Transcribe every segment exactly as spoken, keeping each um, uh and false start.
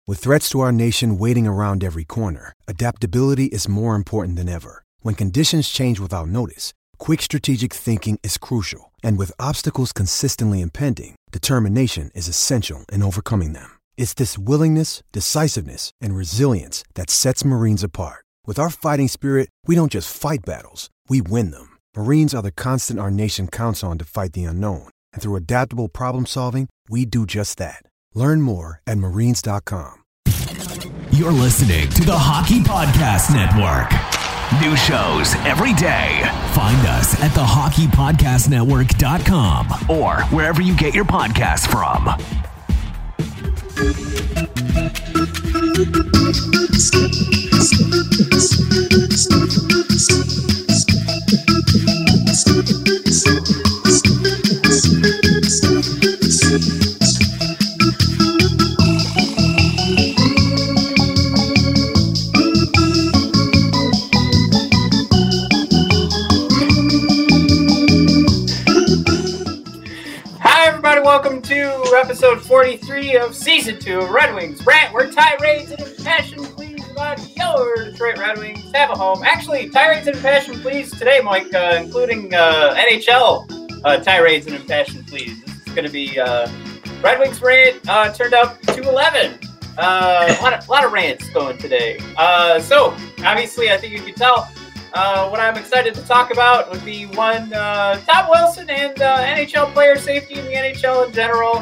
With threats to our nation waiting around every corner, adaptability is more important than ever. When conditions change without notice, quick strategic thinking is crucial. And with obstacles consistently impending, determination is essential in overcoming them. It's this willingness, decisiveness, and resilience that sets Marines apart. With our fighting spirit, we don't just fight battles, we win them. Marines are the constant our nation counts on to fight the unknown. And through adaptable problem solving, we do just that. Learn more at marines dot com. You're listening to the Hockey Podcast Network. New shows every day. Find us at the hockey podcast network dot com or wherever you get your podcasts from. Welcome to episode forty-three of season two of Red Wings Rant, where tirades and impassioned pleas about your Detroit Red Wings have a home. Actually, tirades and impassioned pleas today, Mike, uh, including uh, N H L uh, tirades and impassioned pleas. This is going to be uh, Red Wings Rant uh, turned up to eleven. Uh, a, lot of, a lot of rants going today. Uh, so, obviously, I think you can tell. Uh, what I'm excited to talk about would be one, uh, Tom Wilson and uh, N H L player safety in the N H L in general.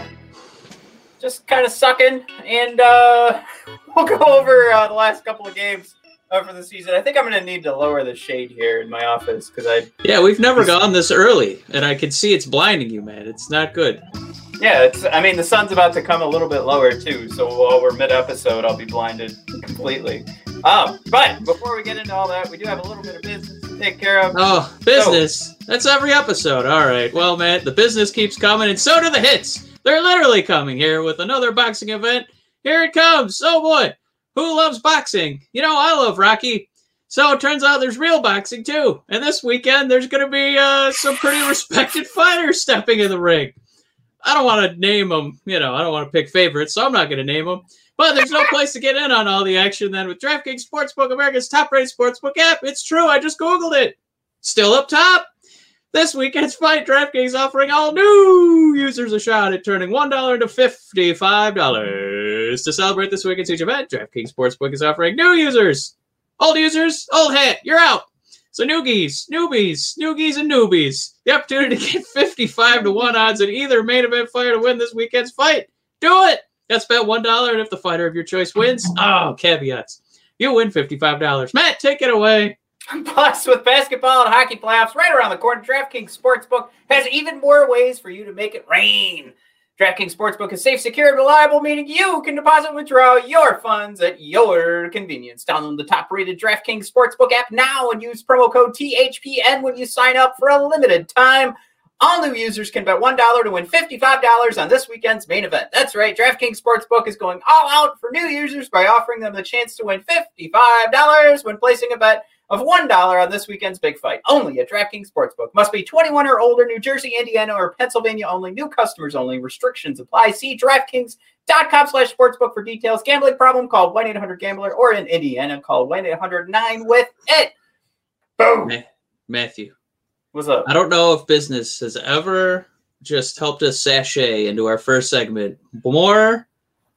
Just kind of sucking. And uh, we'll go over uh, the last couple of games uh, for the season. I think I'm going to need to lower the shade here in my office because I. Yeah, we've never gone this early, and I can see it's blinding you, man. It's not good. Yeah, it's. I mean, the sun's about to come a little bit lower too, so while we're mid-episode, I'll be blinded completely. Um, but before we get into all that, we do have a little bit of business to take care of. Oh, business. So, that's every episode. All right. Well, man, the business keeps coming, and so do the hits. They're literally coming here with another boxing event. Here it comes. Oh, boy. Who loves boxing? You know, I love Rocky. So it turns out there's real boxing, too. And this weekend, there's going to be uh, some pretty respected fighters stepping in the ring. I don't want to name them. You know, I don't want to pick favorites, so I'm not going to name them. But there's no place to get in on all the action than with DraftKings Sportsbook, America's top-rated sportsbook app. It's true. I just Googled it. Still up top. This weekend's fight, DraftKings offering all new users a shot at turning one dollar into fifty-five dollars. To celebrate this weekend's huge event, DraftKings Sportsbook is offering new users. Old users, old hat, you're out. So noogies, newbies, noogies, and newbies. The opportunity to get fifty-five to one odds at either main event fighter to win this weekend's fight. Do it. That's bet one dollar, and if the fighter of your choice wins, oh, caveats, you win fifty-five dollars. Matt, take it away. Plus, with basketball and hockey playoffs right around the corner, DraftKings Sportsbook has even more ways for you to make it rain. DraftKings Sportsbook is safe, secure, and reliable, meaning you can deposit and withdraw your funds at your convenience. Download the top-rated DraftKings Sportsbook app now and use promo code T H P N when you sign up for a limited time. All new users can bet one dollar to win fifty-five dollars on this weekend's main event. That's right, DraftKings Sportsbook is going all out for new users by offering them the chance to win fifty-five dollars when placing a bet of one dollar on this weekend's big fight. Only at DraftKings Sportsbook. Must be twenty-one or older, New Jersey, Indiana, or Pennsylvania only. New customers only. Restrictions apply. See DraftKings.com slash sportsbook for details. Gambling problem? Call one eight hundred gambler or in Indiana, call one eight hundred nine with it. Boom. Matthew. What's up? I don't know if business has ever just helped us sashay into our first segment more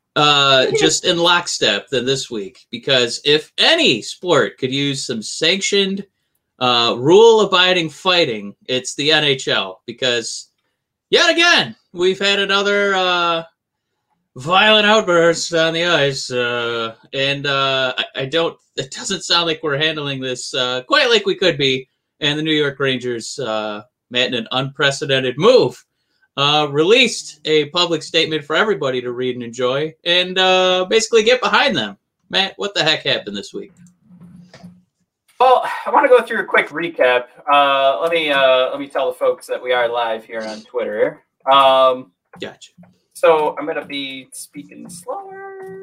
uh, just in lockstep than this week. Because if any sport could use some sanctioned, uh, rule-abiding fighting, it's the N H L. Because yet again, we've had another uh, violent outburst on the ice. Uh, and uh, I, I don't, it doesn't sound like we're handling this uh, quite like we could be. And the New York Rangers, uh, Matt, in an unprecedented move, uh, released a public statement for everybody to read and enjoy and uh, basically get behind them. Matt, what the heck happened this week? Well, I want to go through a quick recap. Uh, let me uh, let me tell the folks that we are live here on Twitter. Um, gotcha. So I'm going to be speaking slower.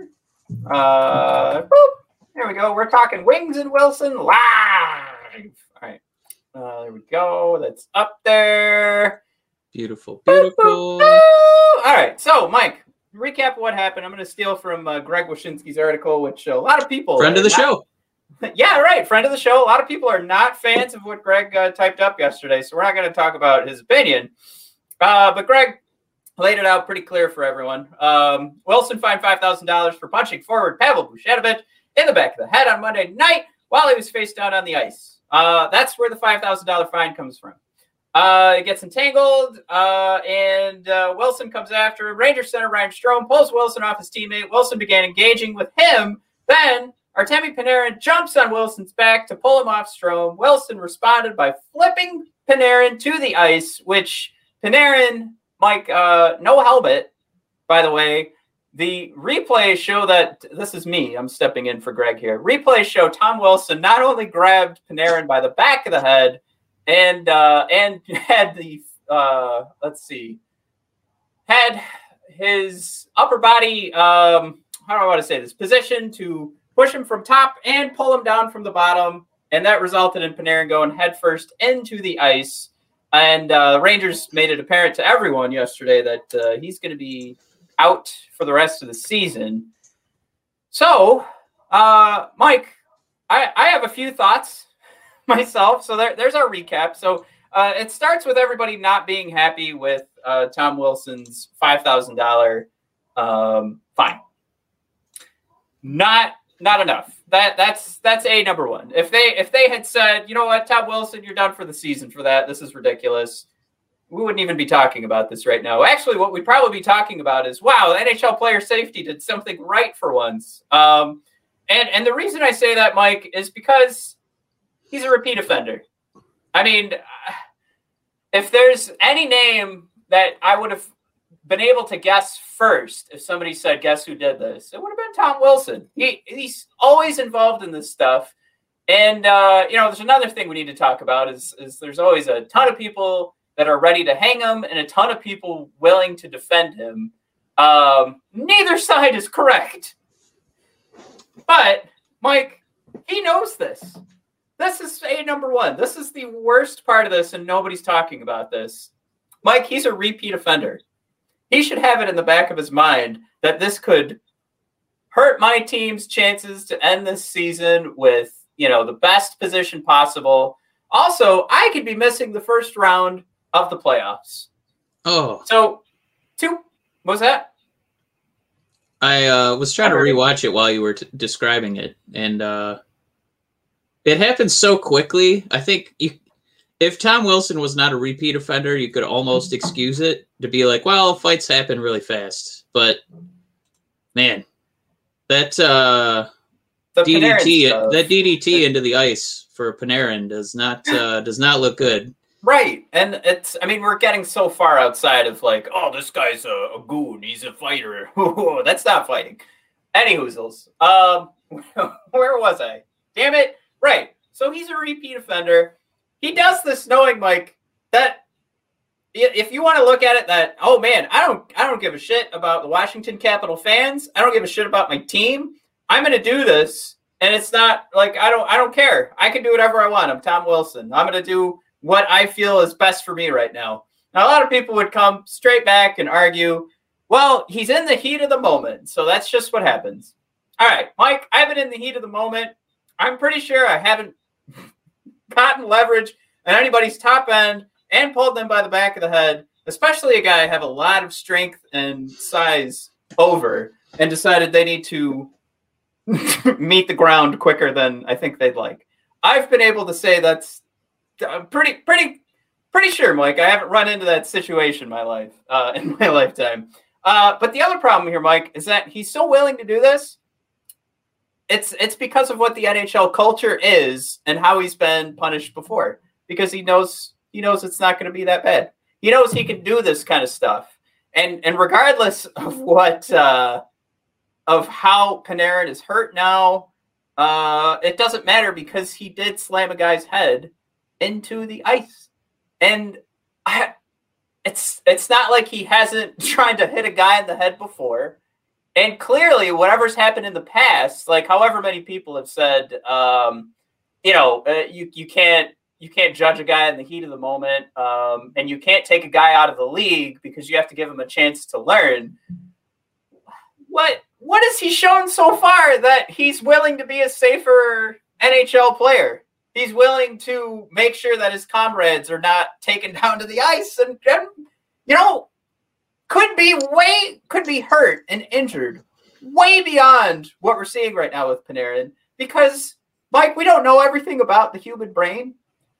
Uh, boop, there we go. We're talking Wings and Wilson live. All right. Uh, there we go. That's up there. Beautiful. Beautiful. All right. So, Mike, recap what happened. I'm going to steal from uh, Greg Wyshynski's article, which a lot of people friend of the not, show. Yeah, right. Friend of the show. A lot of people are not fans of what Greg uh, typed up yesterday, so we're not going to talk about his opinion. Uh, but Greg laid it out pretty clear for everyone. Um, Wilson fined five thousand dollars for punching forward Pavel Buchnevich in the back of the head on Monday night while he was face down on the ice. Uh, that's where the five thousand dollars fine comes from. Uh, it gets entangled, uh, and uh, Wilson comes after him. Rangers center Ryan Strome pulls Wilson off his teammate. Wilson began engaging with him. Then Artemi Panarin jumps on Wilson's back to pull him off Strome. Wilson responded by flipping Panarin to the ice, which Panarin, Mike, uh, no helmet, by the way. The replays show that, this is me, I'm stepping in for Greg here. Replays show Tom Wilson not only grabbed Panarin by the back of the head, And uh, and had the uh, let's see, had his upper body. Um, how do I want to say this? Position to push him from top and pull him down from the bottom, and that resulted in Panarin going headfirst into the ice. And uh, the Rangers made it apparent to everyone yesterday that uh, he's going to be out for the rest of the season. So, uh, Mike, I, I have a few thoughts myself. So there, there's our recap. So uh, it starts with everybody not being happy with uh, Tom Wilson's five thousand dollars um, fine. Not not enough. That that's that's a number one. If they if they had said, you know what, Tom Wilson, you're done for the season for that. This is ridiculous. We wouldn't even be talking about this right now. Actually, what we'd probably be talking about is, wow, N H L player safety did something right for once. Um, and and the reason I say that, Mike, is because he's a repeat offender. I mean, if there's any name that I would have been able to guess first, if somebody said, guess who did this, it would have been Tom Wilson. He He's always involved in this stuff. And, uh, you know, there's another thing we need to talk about is, is there's always a ton of people that are ready to hang him and a ton of people willing to defend him. Um, neither side is correct. But, Mike, he knows this. This is a number one. This is the worst part of this, and nobody's talking about this. Mike, he's a repeat offender. He should have it in the back of his mind that this could hurt my team's chances to end this season with, you know, the best position possible. Also, I could be missing the first round of the playoffs. Oh. So, two, what was that? I uh, was trying to rewatch it while you were t- describing it, and uh, it happened so quickly. I think you, if Tom Wilson was not a repeat offender, you could almost excuse it to be like, well, fights happen really fast. But, man, that uh, D D T, that D D T into the ice for Panarin does not uh, does not look good. Right. And it's, I mean, we're getting so far outside of like, oh, this guy's a, a goon. He's a fighter. That's not fighting. Any hoozles. Um, where was I? Damn it. Right. So he's a repeat offender. He does this knowing, Mike, that if you want to look at it that, oh man, I don't, I don't give a shit about the Washington Capitol fans. I don't give a shit about my team. I'm going to do this. And it's not like, I don't, I don't care. I can do whatever I want. I'm Tom Wilson. I'm going to do what I feel is best for me right now. Now, a lot of people would come straight back and argue, well, he's in the heat of the moment. So that's just what happens. All right, Mike, I've been in the heat of the moment. I'm pretty sure I haven't gotten leverage on anybody's top end and pulled them by the back of the head, especially a guy I have a lot of strength and size over and decided they need to meet the ground quicker than I think they'd like. I've been able to say that's I'm pretty, pretty, pretty sure, Mike, I haven't run into that situation in my life, uh, in my lifetime. Uh, but the other problem here, Mike, is that he's so willing to do this. It's it's because of what the N H L culture is and how he's been punished before. Because he knows he knows it's not going to be that bad. He knows he can do this kind of stuff, and and regardless of what uh, of how Panarin is hurt now, uh, it doesn't matter because he did slam a guy's head into the ice. And I, it's it's not like he hasn't tried to hit a guy in the head before. And clearly, whatever's happened in the past, like however many people have said, um, you know, uh, you you can't you can't judge a guy in the heat of the moment, um, and you can't take a guy out of the league because you have to give him a chance to learn. what what has he shown so far that he's willing to be a safer N H L player? He's willing to make sure that his comrades are not taken down to the ice and, and you know, could be way, could be hurt and injured way beyond what we're seeing right now with Panarin. Because, Mike, we don't know everything about the human brain,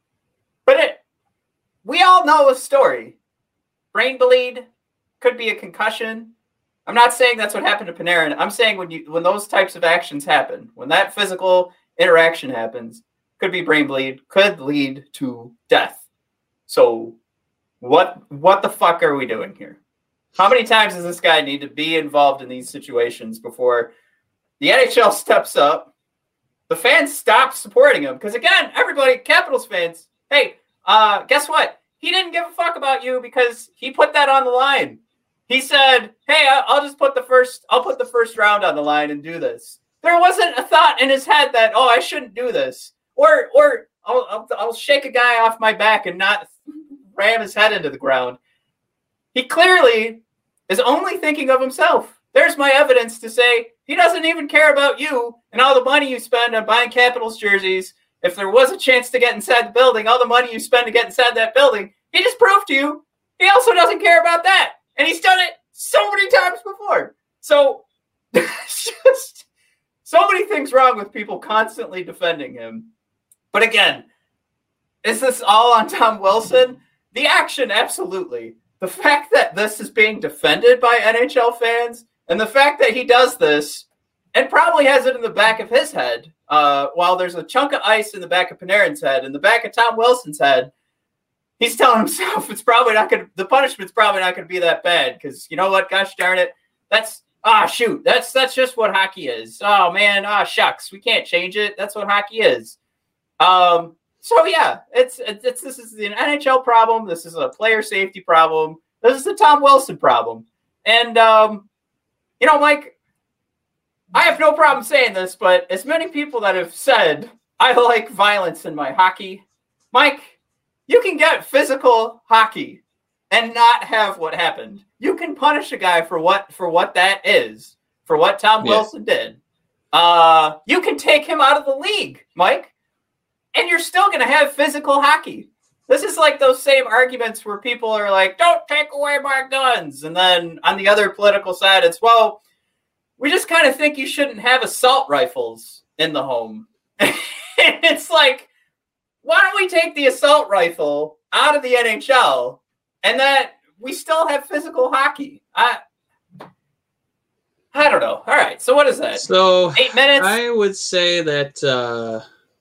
but it, we all know a story. Brain bleed, could be a concussion. I'm not saying that's what happened to Panarin. I'm saying when you when those types of actions happen, when that physical interaction happens, could be brain bleed, could lead to death. So what what the fuck are we doing here? How many times does this guy need to be involved in these situations before the N H L steps up, the fans stop supporting him? Because again, everybody, Capitals fans, hey, uh, guess what? He didn't give a fuck about you because he put that on the line. He said, hey, I'll just put the first, I'll put the first round on the line and do this. There wasn't a thought in his head that, oh, I shouldn't do this. Or, or I'll, I'll, I'll shake a guy off my back and not ram his head into the ground. He clearly is only thinking of himself. There's my evidence to say he doesn't even care about you and all the money you spend on buying Capitals jerseys. If there was a chance to get inside the building, all the money you spend to get inside that building, he just proved to you he also doesn't care about that. And he's done it so many times before. So it's just so many things wrong with people constantly defending him. But again, is this all on Tom Wilson? The action, absolutely. The fact that this is being defended by N H L fans and the fact that he does this and probably has it in the back of his head, uh, while there's a chunk of ice in the back of Panarin's head, in the back of Tom Wilson's head, he's telling himself it's probably not going to, the punishment's probably not going to be that bad because, you know what, gosh darn it, that's, ah, shoot, that's that's just what hockey is. Oh, man, ah, shucks, we can't change it. That's what hockey is. Um, so, yeah, it's, it's, it's this is an N H L problem. This is a player safety problem. This is a Tom Wilson problem. And, um, you know, Mike, I have no problem saying this, but as many people that have said, I like violence in my hockey, Mike, you can get physical hockey and not have what happened. You can punish a guy for what for what that is, for what Tom Yeah. Wilson did. Uh, you can take him out of the league, Mike, and you're still going to have physical hockey. This is like those same arguments where people are like, don't take away my guns. And then on the other political side, it's, well, we just kind of think you shouldn't have assault rifles in the home. It's like, why don't we take the assault rifle out of the N H L and that we still have physical hockey? I I don't know. All right. So what is that? So Eight minutes? I would say that, uh,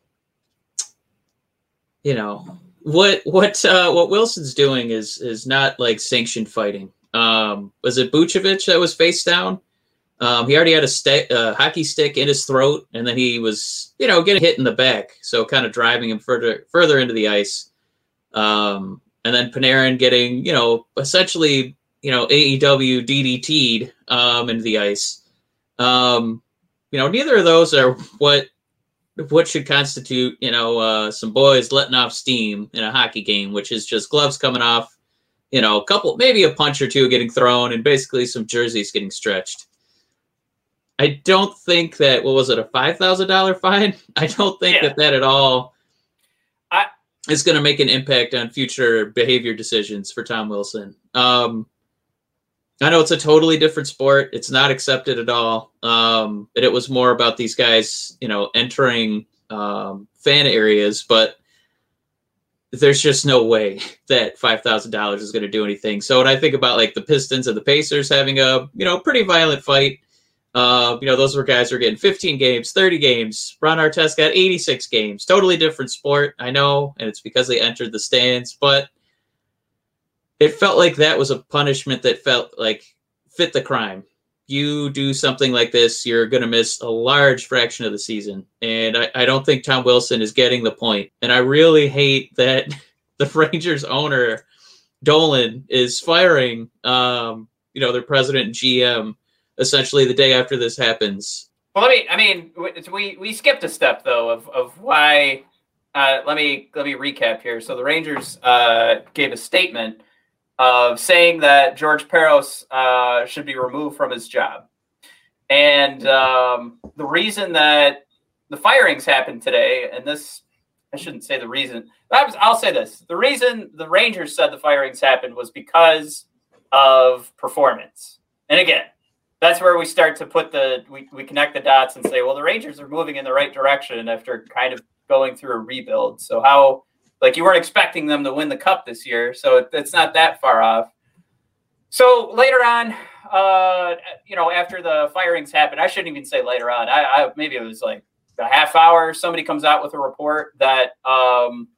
you know, what what uh, what Wilson's doing is is not like sanctioned fighting. Um, was it Vucevic that was face down? Um, he already had a st- uh, hockey stick in his throat, and then he was, you know, getting hit in the back, so kind of driving him further further into the ice. Um, and then Panarin getting, you know, essentially, you know, A E W D D T'd um, into the ice. Um, you know, neither of those are what what should constitute, you know, uh, some boys letting off steam in a hockey game, which is just gloves coming off, you know, a couple, maybe a punch or two getting thrown, and basically some jerseys getting stretched. I don't think that, what was it, a five thousand dollars fine? I don't think Yeah. that that at all I- is going to make an impact on future behavior decisions for Tom Wilson. Um, I know it's a totally different sport. It's not accepted at all. Um, and it was more about these guys, you know, entering um, fan areas, but there's just no way that five thousand dollars is going to do anything. So when I think about like the Pistons and the Pacers having a, you know, pretty violent fight, Uh, you know, those were guys who were getting fifteen games, thirty games. Ron Artest got eighty-six games. Totally different sport, I know, and it's because they entered the stands. But it felt like that was a punishment that felt like fit the crime. You do something like this, you're going to miss a large fraction of the season. And I, I don't think Tom Wilson is getting the point. And I really hate that the Rangers owner, Dolan, is firing, um, you know, their president and G M essentially the day after this happens. Well, let me, I mean, we, we skipped a step though of, of why, uh, let me, let me recap here. So the Rangers uh, gave a statement of saying that George Peros uh, should be removed from his job. And um, the reason that the firings happened today, and this, I shouldn't say the reason, I'll say this. The reason the Rangers said the firings happened was because of performance. And again, that's where we start to put the, we, we connect the dots and say, well, the Rangers are moving in the right direction after kind of going through a rebuild. So how, like, you weren't expecting them to win the cup this year, so it, it's not that far off. So later on, uh, you know, after the firings happened, I shouldn't even say later on. I, I maybe it was like a half hour. Somebody comes out with a report that um,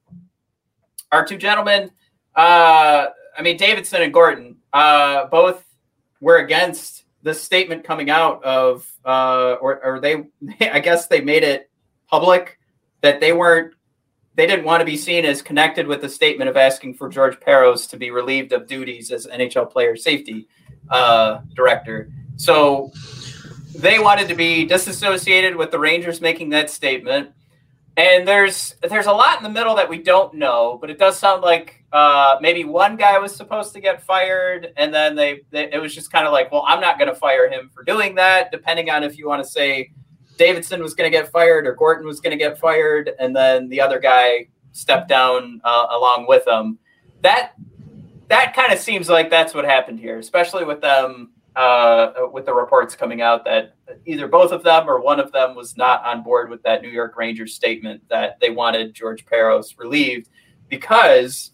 our two gentlemen, uh, I mean, Davidson and Gorton, uh, both were against this statement coming out of, uh, or, or they, I guess they made it public that they weren't, they didn't want to be seen as connected with the statement of asking for George Parros to be relieved of duties as N H L player safety uh, director. So they wanted to be disassociated with the Rangers making that statement. And there's there's a lot in the middle that we don't know, but it does sound like uh, maybe one guy was supposed to get fired, and then they, they it was just kind of like, well, I'm not going to fire him for doing that, depending on if you want to say Davidson was going to get fired or Gorton was going to get fired, and then the other guy stepped down uh, along with him. That that kind of seems like that's what happened here, especially with them uh, with the reports coming out that either both of them or one of them was not on board with that New York Rangers statement that they wanted George Parros relieved because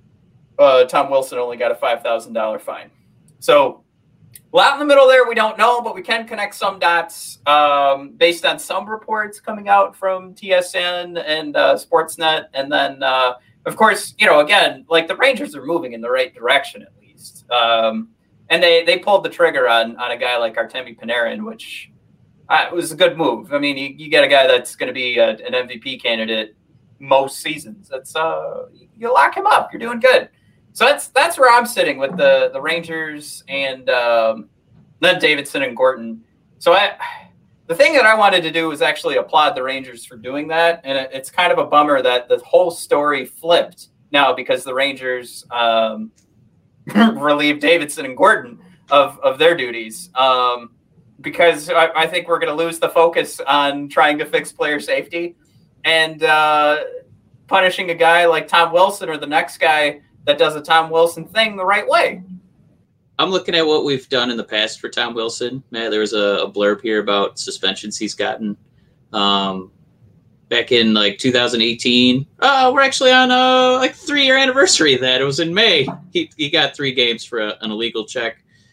uh, Tom Wilson only got a five thousand dollars fine. So a lot in the middle there we don't know, but we can connect some dots um, based on some reports coming out from T S N and uh, Sportsnet. And then, uh, of course, you know, again, like the Rangers are moving in the right direction at least. Um, and they, they pulled the trigger on, on a guy like Artemi Panarin, which uh, was a good move. I mean, you, you get a guy that's going to be a, an M V P candidate most seasons. That's uh, you lock him up. You're doing good. So that's that's where I'm sitting with the, the Rangers and um, then Davidson and Gorton. So I, the thing that I wanted to do was actually applaud the Rangers for doing that. And it, it's kind of a bummer that the whole story flipped now because the Rangers um, relieved Davidson and Gorton of, of their duties. Um, because I, I think we're going to lose the focus on trying to fix player safety and uh, punishing a guy like Tom Wilson or the next guy that does a Tom Wilson thing the right way. I'm looking at what we've done in the past for Tom Wilson. Man, there was a, a blurb here about suspensions he's gotten. Um, back in like two thousand eighteen, uh, we're actually on a like three year anniversary of that. It was in May. He he got three games for a, an illegal check.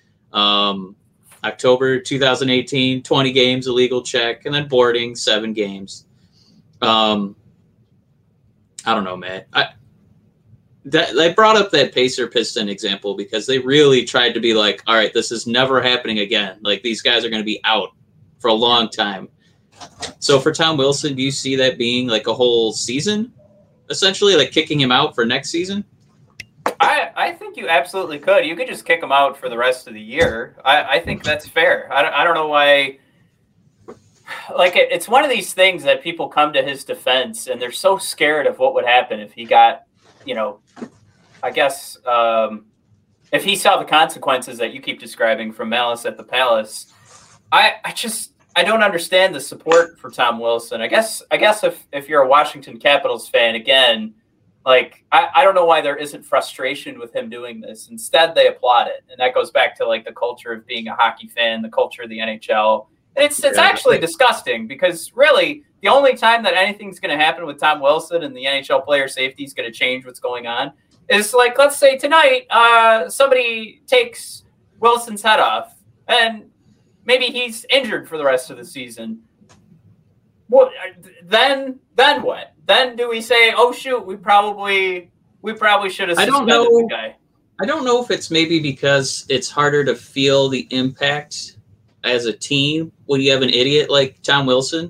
Um, October two thousand eighteen, twenty games, illegal check, and then boarding, seven games. Um, I don't know, Matt. I, That, they brought up that Pacer Piston example because they really tried to be like, all right, this is never happening again. Like, these guys are going to be out for a long time. So for Tom Wilson, do you see that being like a whole season, essentially, like kicking him out for next season? I, I think you absolutely could. You could just kick him out for the rest of the year. I, I think that's fair. I don't, I don't know why. Like, it, it's one of these things that people come to his defense, and they're so scared of what would happen if he got, you know, I guess um, if he saw the consequences that you keep describing from Malice at the Palace, I, I just I don't understand the support for Tom Wilson. I guess I guess if, if you're a Washington Capitals fan, again, like I, I don't know why there isn't frustration with him doing this. Instead, they applaud it, and that goes back to like the culture of being a hockey fan, the culture of the N H L. And it's it's actually disgusting because really the only time that anything's going to happen with Tom Wilson and the N H L player safety is going to change what's going on is like, let's say tonight uh, somebody takes Wilson's head off and maybe he's injured for the rest of the season. What then? Then what? Then do we say, oh shoot, we probably we probably should have suspended I don't know, the guy? I don't know if it's maybe because it's harder to feel the impact as a team when you have an idiot like Tom Wilson.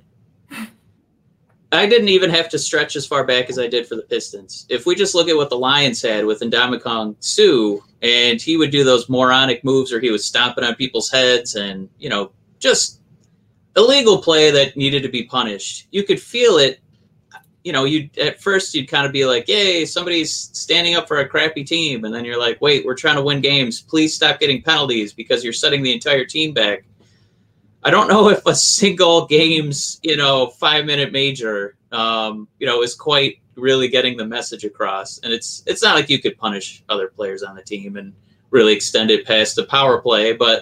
I didn't even have to stretch as far back as I did for the Pistons. If we just look at what the Lions had with Ndamukong Suh, and he would do those moronic moves where he was stomping on people's heads and, you know, just illegal play that needed to be punished. You could feel it. You know, you at first you'd kind of be like, yay, somebody's standing up for a crappy team. And then you're like, wait, we're trying to win games. Please stop getting penalties because you're setting the entire team back. I don't know if a single game's, you know, five minute major, um, you know, is quite really getting the message across. And it's it's not like you could punish other players on the team and really extend it past the power play, but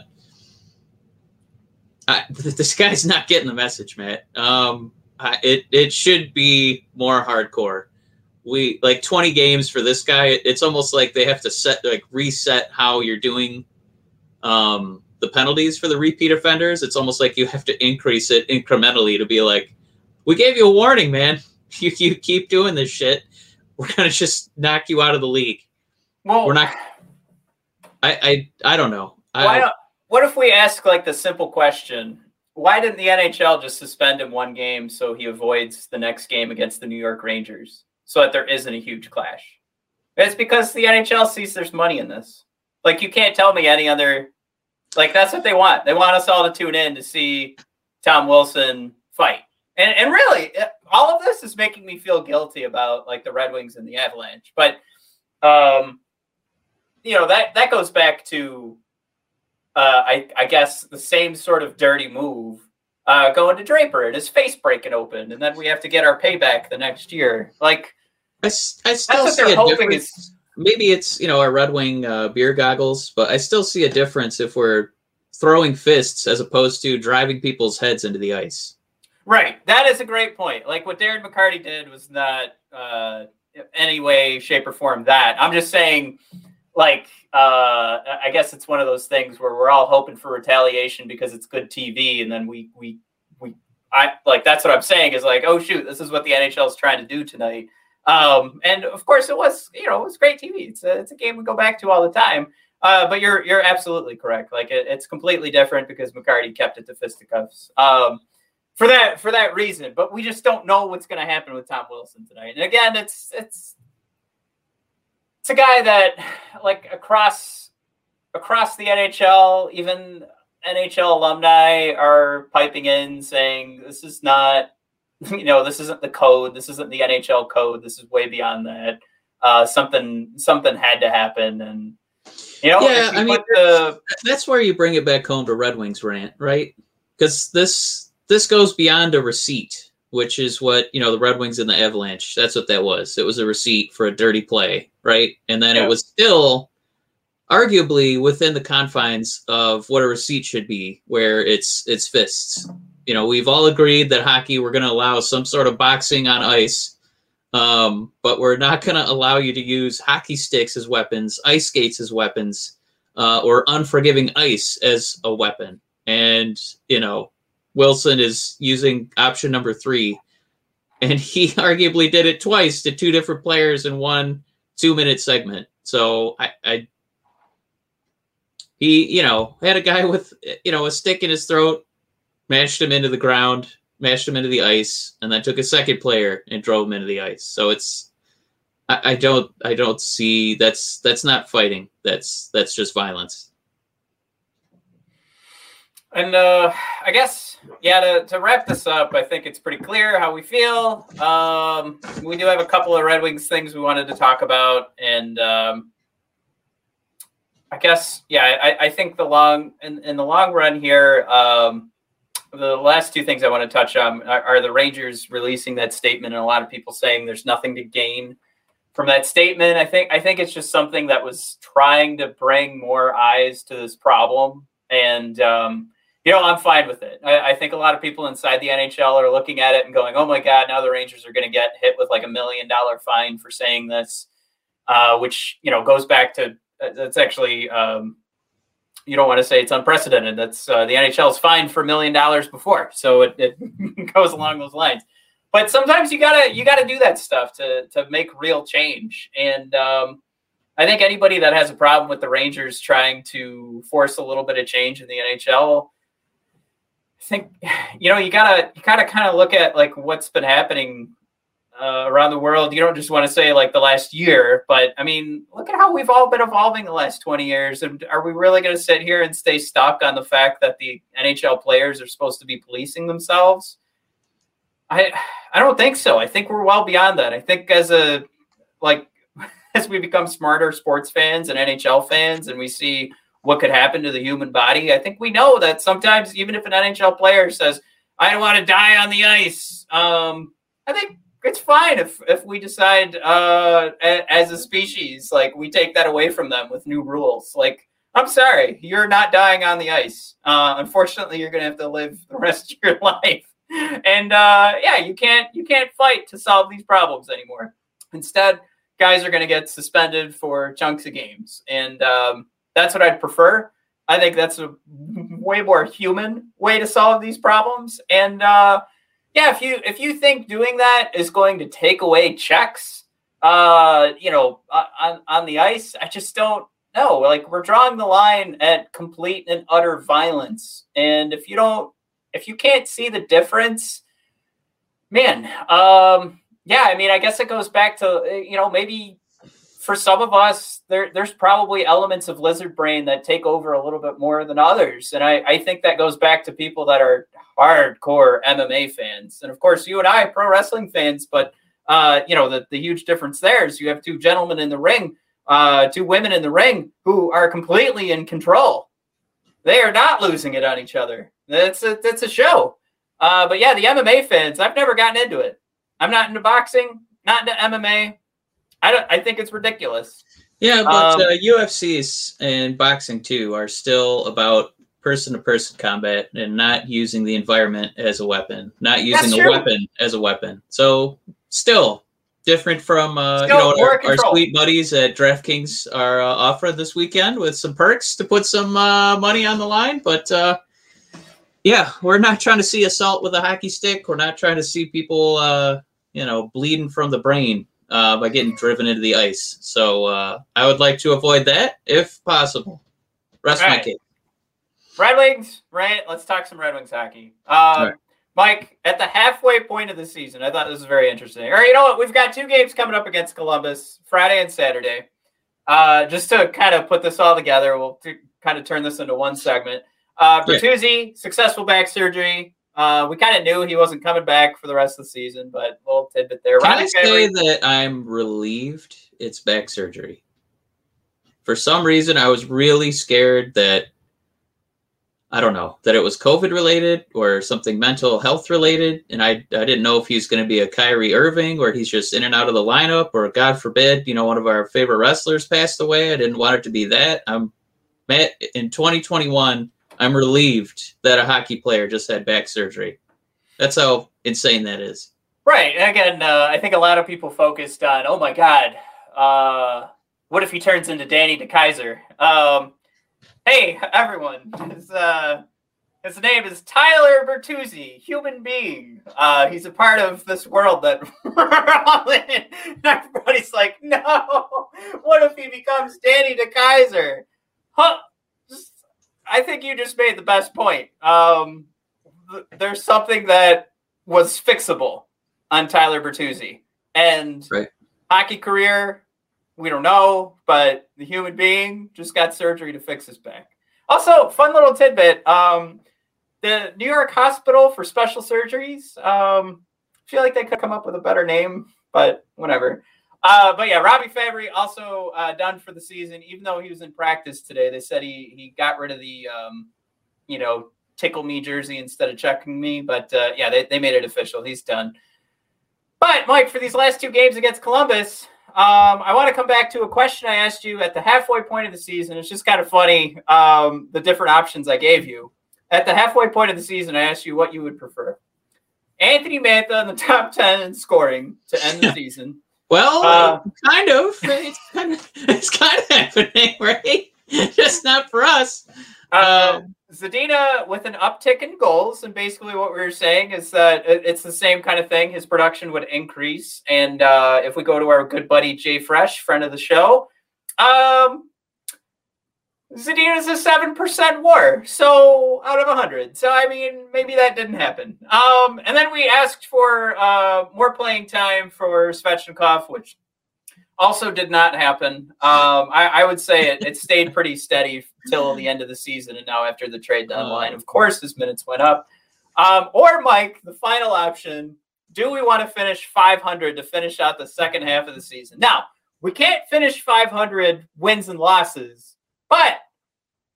I, this guy's not getting the message, Matt. Um, I, it it should be more hardcore. We like twenty games for this guy. It, it's almost like they have to set like reset how you're doing um, the penalties for the repeat offenders. It's almost like you have to increase it incrementally to be like, we gave you a warning, man. You you keep doing this shit, we're gonna just knock you out of the league. Well, we're not. I I I don't know. Why I, don't, what if we ask like the simple question? Why didn't the N H L just suspend him one game so he avoids the next game against the New York Rangers so that there isn't a huge clash? It's because the N H L sees there's money in this. Like, you can't tell me any other, like, that's what they want. They want us all to tune in to see Tom Wilson fight. And and really, all of this is making me feel guilty about like the Red Wings and the Avalanche. But, um, you know, that, that goes back to, Uh, I, I guess the same sort of dirty move uh, going to Draper and his face breaking open, and then we have to get our payback the next year. Like, I, I still that's see what they're a hoping difference. is. Maybe it's, you know, our Red Wing uh, beer goggles, but I still see a difference if we're throwing fists as opposed to driving people's heads into the ice. Right. That is a great point. Like, what Darren McCarty did was not uh, any way, shape, or form that. I'm just saying, like, uh, I guess it's one of those things where we're all hoping for retaliation because it's good T V, and then we we we I like that's what I'm saying is like, oh shoot, this is what the N H L is trying to do tonight. Um, and of course, it was you know it was great T V. It's a it's a game we go back to all the time. Uh, but you're you're absolutely correct. Like it, it's completely different because McCarty kept it to fisticuffs. Um, for that for that reason, but we just don't know what's going to happen with Tom Wilson tonight. And again, it's it's. It's a guy that, like, across across the N H L, even N H L alumni are piping in saying, this is not, you know, this isn't the code. This isn't the N H L code. This is way beyond that. Uh, something something had to happen. And, you know, yeah, you I mean, the... that's where you bring it back home to Red Wings rant, right? Because this this goes beyond a receipt, which is what, you know, the Red Wings and the Avalanche, that's what that was. It was a receipt for a dirty play, right? And then yeah. It was still arguably within the confines of what a receipt should be, where it's it's fists. You know, we've all agreed that hockey, we're going to allow some sort of boxing on ice, um, but we're not going to allow you to use hockey sticks as weapons, ice skates as weapons, uh, or unforgiving ice as a weapon. And, you know, Wilson is using option number three, and he arguably did it twice to two different players in one two-minute segment. So I, I, he, you know, had a guy with, you know, a stick in his throat, mashed him into the ground, mashed him into the ice, and then took a second player and drove him into the ice. So it's, I, I don't, I don't see that's that's not fighting. That's that's just violence. And uh, I guess, yeah, to, to wrap this up, I think it's pretty clear how we feel. Um, we do have a couple of Red Wings things we wanted to talk about. And um, I guess, yeah, I, I think the long in, in the long run here, um, the last two things I want to touch on are, are the Rangers releasing that statement and a lot of people saying there's nothing to gain from that statement. I think I think it's just something that was trying to bring more eyes to this problem. And, um, you know, I'm fine with it. I, I think a lot of people inside the N H L are looking at it and going, oh, my God, now the Rangers are going to get hit with like a million dollar fine for saying this, uh, which, you know, goes back to that's actually um, you don't want to say it's unprecedented. That's uh, the N H L's fined for a million dollars before. So it, it goes along those lines. But sometimes you gotta you gotta do that stuff to to make real change. And um, I think anybody that has a problem with the Rangers trying to force a little bit of change in the N H L, I think, you know, you gotta you gotta kind of look at like what's been happening uh, around the world. You don't just want to say like the last year, but I mean, look at how we've all been evolving the last twenty years. And are we really going to sit here and stay stuck on the fact that the N H L players are supposed to be policing themselves? I I don't think so. I think we're well beyond that. I think as a like as we become smarter sports fans and N H L fans, and we see what could happen to the human body. I think we know that sometimes, even if an N H L player says, I don't want to die on the ice, um, I think it's fine if, if we decide uh, a, as a species, like we take that away from them with new rules. Like, I'm sorry, you're not dying on the ice. Uh, unfortunately, you're going to have to live the rest of your life. And uh, yeah, you can't you can't fight to solve these problems anymore. Instead, guys are going to get suspended for chunks of games. And um, that's what I'd prefer. I think that's a way more human way to solve these problems. And uh, yeah, if you if you think doing that is going to take away checks, uh, you know, on, on the ice, I just don't know. Like, we're drawing the line at complete and utter violence. And if you don't, if you can't see the difference, man, um, yeah, I mean, I guess it goes back to, you know, maybe for some of us, there, there's probably elements of lizard brain that take over a little bit more than others. And I, I think that goes back to people that are hardcore M M A fans. And of course, you and I, pro wrestling fans, but, uh, you know, the, the huge difference there is you have two gentlemen in the ring, uh, two women in the ring who are completely in control. They are not losing it on each other. That's a, that's a show. Uh, but yeah, the M M A fans, I've never gotten into it. I'm not into boxing, not into M M A. I don't. I think it's ridiculous. Yeah, but Um, uh, U F Cs and boxing too are still about person-to-person combat and not using the environment as a weapon, not using That's a true. weapon as a weapon. So still different from uh, Still you know more our, our control. sweet buddies at DraftKings are uh, offering this weekend with some perks to put some uh, money on the line. But uh, yeah, we're not trying to see assault with a hockey stick. We're not trying to see people uh, you know bleeding from the brain uh, by getting driven into the ice. So uh, I would like to avoid that if possible. Rest All my right. case. Red Wings, right? Let's talk some Red Wings hockey. Um, right. Mike, at the halfway point of the season, I thought this was very interesting. All right, you know what? We've got two games coming up against Columbus, Friday and Saturday. Uh, just to kind of put this all together, we'll t- kind of turn this into one segment. Uh, Yeah. Bertuzzi, successful back surgery. Uh, we kind of knew he wasn't coming back for the rest of the season, but a little tidbit there. Can I Ronnie say Fabbri- that I'm relieved it's back surgery? For some reason, I was really scared that, I don't know, that it was COVID related or something mental health related. And I, I didn't know if he's going to be a Kyrie Irving or he's just in and out of the lineup, or God forbid, you know, one of our favorite wrestlers passed away. I didn't want it to be that. I'm Matt, in twenty twenty-one, I'm relieved that a hockey player just had back surgery. That's how insane that is. Right. And again, uh, I think a lot of people focused on, oh my God, uh, what if he turns into Danny DeKaiser? Um, hey, everyone. His, uh, his name is Tyler Bertuzzi, human being. Uh, he's a part of this world that we're all in. And everybody's like, no, what if he becomes Danny DeKaiser? Huh? Just, I think you just made the best point. Um, th- there's something that was fixable on Tyler Bertuzzi, and Right. hockey career, we don't know, but the human being just got surgery to fix his back. Also, fun little tidbit, um, the New York Hospital for Special Surgeries, um, I feel like they could come up with a better name, but whatever. Uh, but yeah, Robbie Fabbri also uh, done for the season, even though he was in practice today. They said he, he got rid of the, um, you know, tickle me jersey instead of checking me, but uh, yeah, they, they made it official. He's done. But Mike, for these last two games against Columbus, um, I want to come back to a question I asked you at the halfway point of the season. It's just kind of funny, um, the different options I gave you. At the halfway point of the season, I asked you what you would prefer. Anthony Mantha in the top ten in scoring to end the season. Well, Uh, kind of. It's kind of it's kind of happening, right? Just not for us. Uh, Zadina with an uptick in goals, and basically what we were saying is that it- it's the same kind of thing. His production would increase, and uh, if we go to our good buddy Jay Fresh, friend of the show, um, Zadina's a seven percent war, so out of one hundred. So, I mean, maybe that didn't happen. Um, and then we asked for uh, more playing time for Svechnikov, which also did not happen. Um, I, I would say it, it stayed pretty steady till the end of the season, and now after the trade deadline, of course, his minutes went up. Um, or, Mike, the final option, do we want to finish five hundred to finish out the second half of the season? Now, we can't finish five hundred wins and losses, but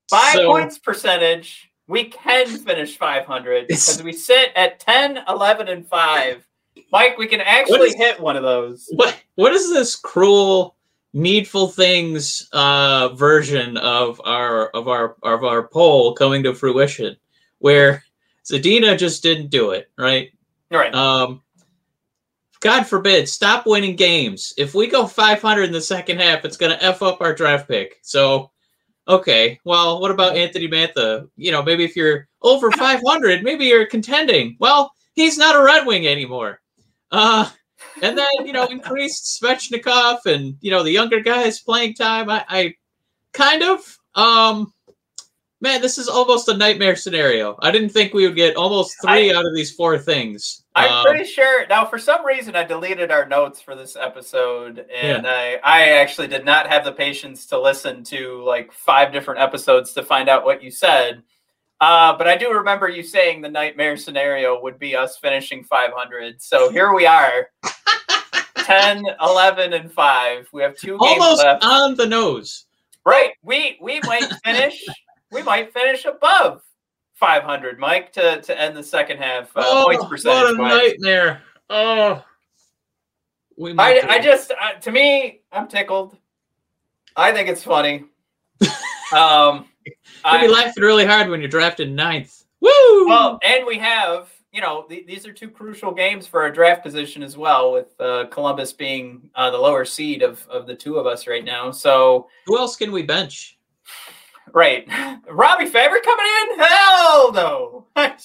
By So- points percentage, we can finish five hundred because we sit at ten, eleven, and five. Mike, we can actually is- hit one of those. What what is this cruel, needful things uh, version of our of our of our poll coming to fruition, where Zadina just didn't do it, right? All right. Um, God forbid, stop winning games. If we go five hundred in the second half, it's going to F up our draft pick. So, okay, well, what about Anthony Mantha? You know, maybe if you're over five hundred, maybe you're contending. Well, he's not a Red Wing anymore. Uh, and then, you know, increased Svechnikov and, you know, the younger guys playing time. I, I kind of, um, man, this is almost a nightmare scenario. I didn't think we would get almost three I, out of these four things. I'm um, pretty sure. Now, for some reason, I deleted our notes for this episode, and Yeah. I, I actually did not have the patience to listen to like five different episodes to find out what you said. Uh, but I do remember you saying the nightmare scenario would be us finishing five hundred. So here we are, ten, eleven, and five. We have two games almost left. on the nose. Right. We we might finish. we might finish above five hundred, Mike, to, to end the second half. Uh, oh, points percentage. what a nightmare! Oh, we I, might I just, uh, to me, I'm tickled. I think it's funny. um, You'll be I, laughing really hard when you're drafted ninth. Woo! well, and we have, you know, th- these are two crucial games for our draft position as well, with uh, Columbus being uh, the lower seed of, of the two of us right now. So, Who else can we bench? right. Robbie Fabbri coming in? Hell no.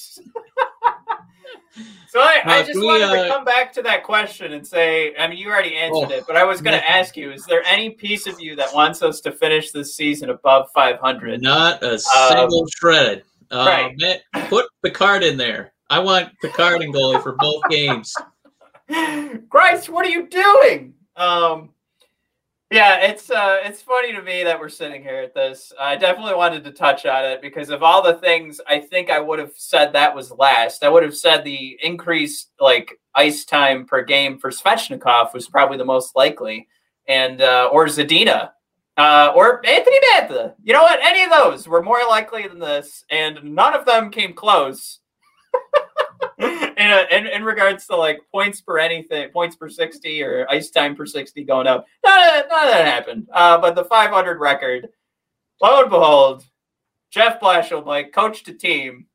So I, I Uh, just can we, wanted uh, to come back to that question and say, I mean, you already answered Oh, it, but I was going to man. ask you, is there any piece of you that wants us to finish this season above five hundred? Not a single shred. Uh, right. man, put Picard in there. I want Picard in goalie for both games. Christ, what are you doing? Um, yeah, it's uh, it's funny to me that we're sitting here at this. I definitely wanted to touch on it because of all the things I think I would have said that was last. I would have said the increased like ice time per game for Svechnikov was probably the most likely, and uh, or Zadina. Uh, or Anthony Mantha. You know what? Any of those were more likely than this, and none of them came close. in, a, in in regards to like points per anything, points per sixty or ice time per sixty going up. None of, none of that happened. Uh, but the five hundred record, lo and behold, Jeff Blashill, Mike, coached a team.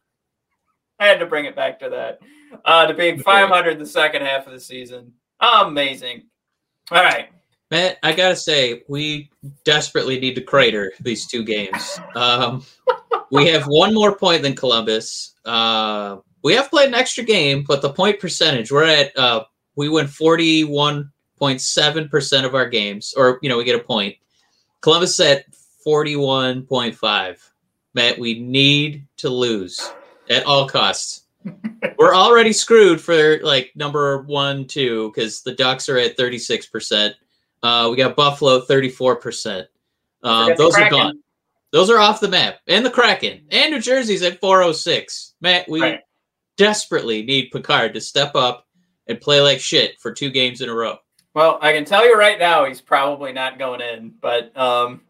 I had to bring it back to that. Uh, to being five hundred the second half of the season. Amazing. All right. Matt, I gotta say, we desperately need to crater these two games. Um, we have one more point than Columbus. Uh, we have played an extra game, but the point percentage, we're at, uh, we win forty-one point seven percent of our games, or, you know, we get a point. Columbus at forty-one point five. Matt, we need to lose at all costs. We're already screwed for, like, number one, two, because the Ducks are at thirty-six percent. Uh, we got Buffalo thirty-four percent. Um, those are gone. Those are off the map. And the Kraken. And New Jersey's at four oh six. Matt, we Right. desperately need Picard to step up and play like shit for two games in a row. Well, I can tell you right now, he's probably not going in, but um,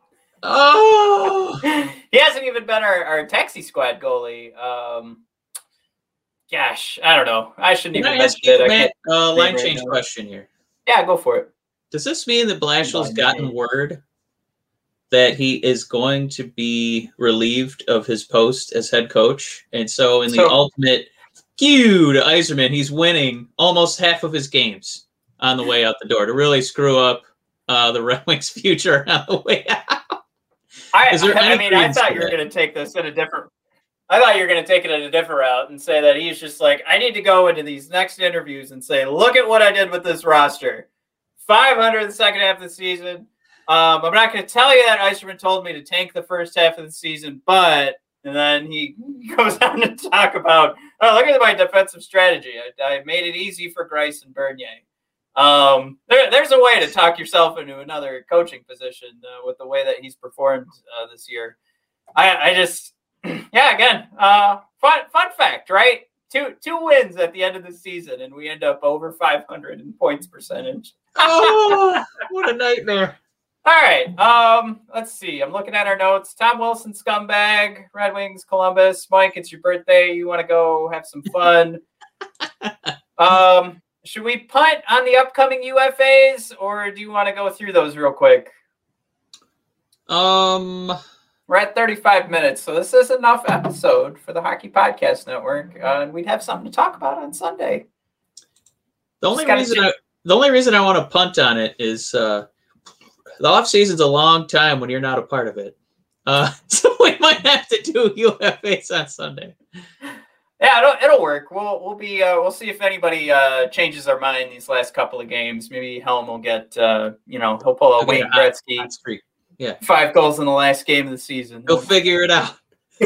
Oh! he hasn't even been our, our taxi squad goalie. Um, gosh, I don't know. I shouldn't Can even I ask mention you, it. I Matt, can't uh, say line right change now. question here. Yeah, go for it. Does this mean that Blashill's Line gotten change. word that he is going to be relieved of his post as head coach? And so in the So- ultimate cue to Yzerman, he's winning almost half of his games on the way out the door to really screw up uh, the Red Wings' future on the way out. I, Is there I any mean, I credence thought to you were that? going to take this in a different. I thought you were going to take it in a different route and say that he's just like, I need to go into these next interviews and say, look at what I did with this roster. five hundred the second half of the season. Um, I'm not going to tell you that Yzerman told me to tank the first half of the season, but and then he goes on to talk about, oh, look at my defensive strategy. I, I made it easy for Grice and Bernier. Um, there, there's a way to talk yourself into another coaching position uh, with the way that he's performed uh, this year. I, I just, yeah, again, uh, fun, fun fact, right? Two, two wins at the end of the season, and we end up over five hundred in points percentage. Oh, what a nightmare. All right. Um, let's see. I'm looking at our notes. Tom Wilson, scumbag. Red Wings, Columbus. Mike, it's your birthday. You want to go have some fun? um, should we punt on the upcoming U F As, or do you want to go through those real quick? Um, we're at thirty-five minutes, so this is enough episode for the Hockey Podcast Network, uh, and we'd have something to talk about on Sunday. The only reason I, the only reason I want to punt on it is. Uh, The off season's a long time when you're not a part of it, uh, so we might have to do U F As on Sunday. Yeah, it'll, it'll work. We'll we'll be uh, we'll see if anybody uh, changes their mind these last couple of games. Maybe Helm will get uh, you know he'll pull a Wayne Gretzky, hot, hot yeah, five goals in the last game of the season. Go figure it out.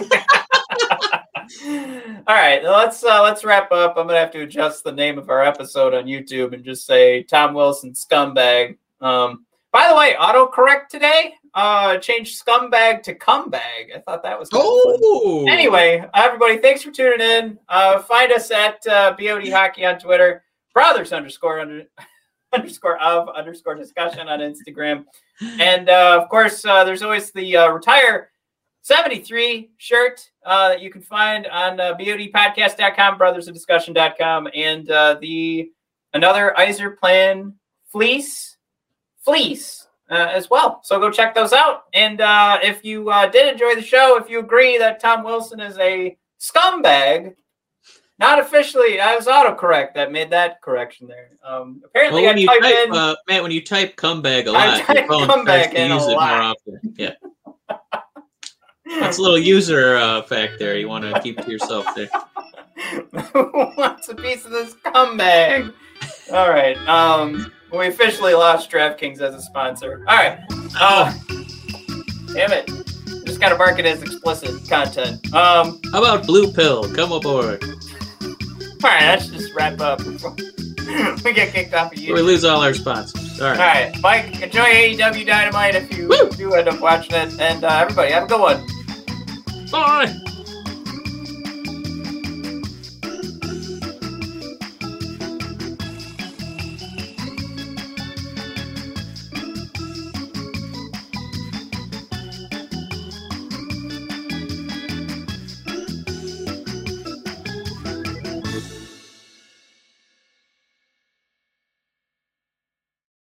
All right, let's uh, let's wrap up. I'm gonna have to adjust the name of our episode on YouTube and just say Tom Wilson scumbag. Um, By the way, autocorrect today uh, changed scumbag to cumbag. I thought that was cool. Oh. Anyway, everybody, thanks for tuning in. Uh, find us at uh, B O D Hockey on Twitter, brothers underscore under, underscore of underscore discussion on Instagram. And, uh, of course, uh, there's always the uh, Retire seventy-three shirt uh, that you can find on uh, B O D podcast dot com, brothers of discussion dot com, and uh, the another Yzerplan fleece. Fleece uh, as well. So go check those out. And uh, if you uh, did enjoy the show, if you agree that Tom Wilson is a scumbag, not officially, I was autocorrect that made that correction there. Um, apparently, well, when I you type type, in, uh, Matt, when you type "cumbag" a lot, I type your phone "cumbag" starts to in a use it lot. more often. Yeah, that's a little user uh, fact there. You want to keep to yourself there. Who wants a piece of this scumbag? All right. Um, we officially lost DraftKings as a sponsor. All right. Uh, damn it. Just got to mark it as explicit content. Um, How about Blue Pill? Come aboard. All right. Let's just wrap up. We get kicked off of YouTube. We lose all our sponsors. All right. All right. Mike, enjoy A E W Dynamite if you Woo! do end up watching it. And uh, everybody, have a good one. Bye.